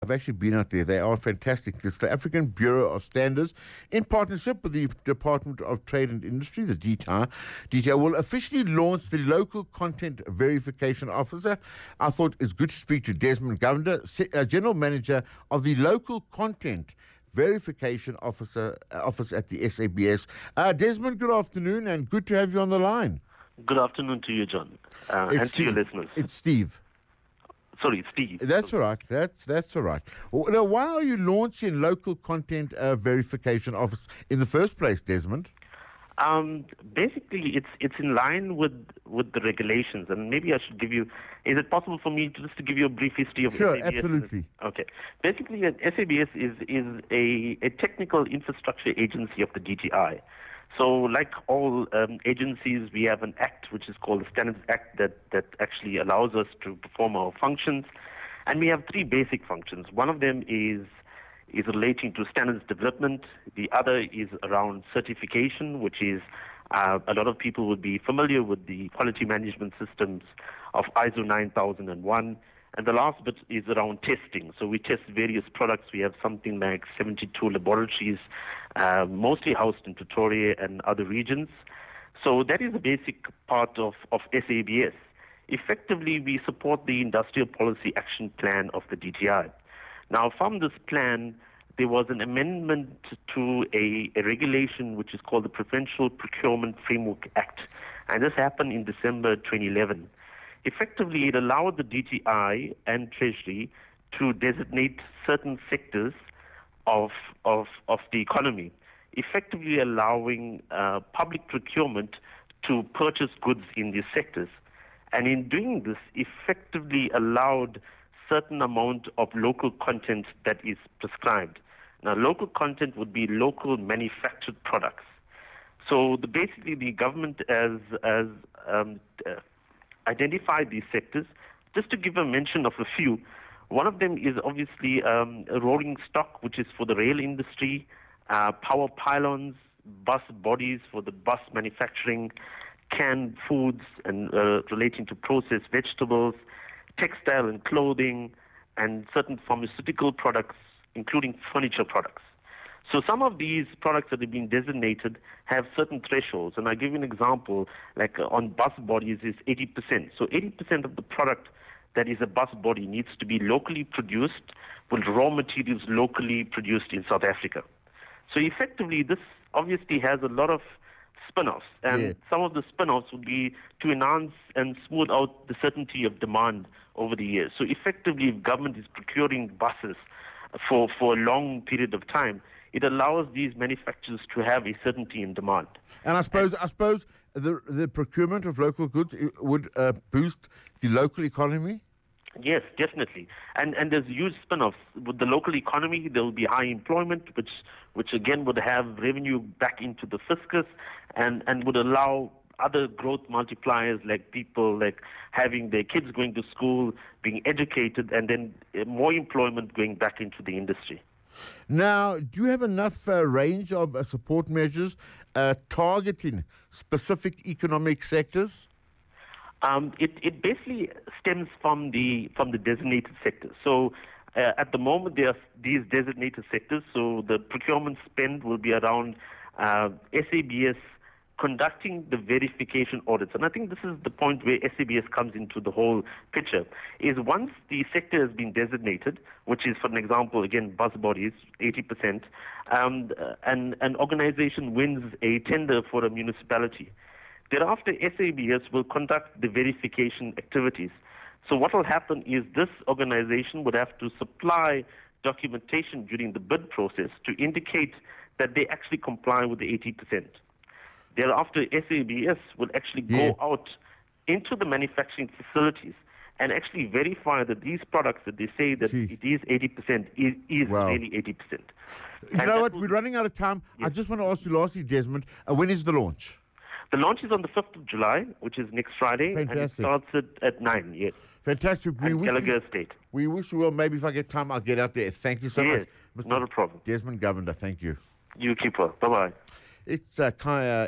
I've actually been out there. They are fantastic. It's the African Bureau of Standards, in partnership with the Department of Trade and Industry, the DTI, will officially launch the Local Content Verification Officer. I thought it's good to speak to Desmond Govender, General Manager of the Local Content Verification Office at the SABS. Desmond, good afternoon, and good to have you on the line. Good afternoon to you, John, and to your listeners. It's Steve. Sorry, Steve. That's all right. That's all right. Well, now, why are you launching Local Content Verification Office in the first place, Desmond? Basically, it's in line with the regulations, and maybe I should give you. Is it possible for me to give you a brief history of Sure, SABS? absolutely. Okay. Basically, SABS is a technical infrastructure agency of the DTI. So, like all agencies, we have an act which is called the Standards Act that actually allows us to perform our functions, and we have three basic functions. One of them is relating to standards development. The other is around certification, which is a lot of people would be familiar with the quality management systems of ISO 9001. And the last bit is around testing. So we test various products. We have something like 72 laboratories, mostly housed in Pretoria and other regions. So that is the basic part of SABS. Effectively, we support the Industrial Policy Action Plan of the DTI. Now, from this plan, there was an amendment to a regulation which is called the Preferential Procurement Framework Act, and this happened in December 2011. Effectively, it allowed the DTI and Treasury to designate certain sectors of the economy, effectively allowing public procurement to purchase goods in these sectors. And in doing this, effectively allowed certain amount of local content that is prescribed. Now, local content would be local manufactured products. So basically, the government has identified these sectors. Just to give a mention of a few, one of them is obviously a rolling stock, which is for the rail industry, power pylons, bus bodies for the bus manufacturing, canned foods and relating to processed vegetables, textile and clothing, and certain pharmaceutical products, including furniture products. So some of these products that have been designated have certain thresholds. And I'll give you an example, like on bus bodies is 80%. So 80% of the product that is a bus body needs to be locally produced with raw materials locally produced in South Africa. So effectively, this obviously has a lot of spin-offs. And some of the spin-offs would be to enhance and smooth out the certainty of demand over the years. So effectively, if government is procuring buses for a long period of time, it allows these manufacturers to have a certainty in demand. And I suppose the procurement of local goods would boost the local economy? Yes, definitely. And there's huge spin-offs. With the local economy, there will be high employment, which again would have revenue back into the fiscus and would allow other growth multipliers, like people like having their kids going to school, being educated, and then more employment going back into the industry. Now, do you have enough range of support measures targeting specific economic sectors? It basically stems from the designated sectors. So at the moment, there are these designated sectors. So the procurement spend will be around SABS conducting the verification audits. And I think this is the point where SABS comes into the whole picture, is once the sector has been designated, which is, for an example, again, bus bodies, 80%, and an organization wins a tender for a municipality. Thereafter, SABS will conduct the verification activities. So what will happen is this organization would have to supply documentation during the bid process to indicate that they actually comply with the 80%. Thereafter, SABS will actually go out into the manufacturing facilities and actually verify that these products that they say that it is 80% is really 80%. You know what? We're running out of time. Yes. I just want to ask you lastly, Desmond, when is the launch? The launch is on the 5th of July, which is next Friday. Fantastic. And it starts at 9, yes. Fantastic. Gallagher Estate. We wish you well. Maybe if I get time, I'll get out there. Thank you so much. Not a problem. Desmond Govender, thank you. You keep well. Bye-bye. It's Kaya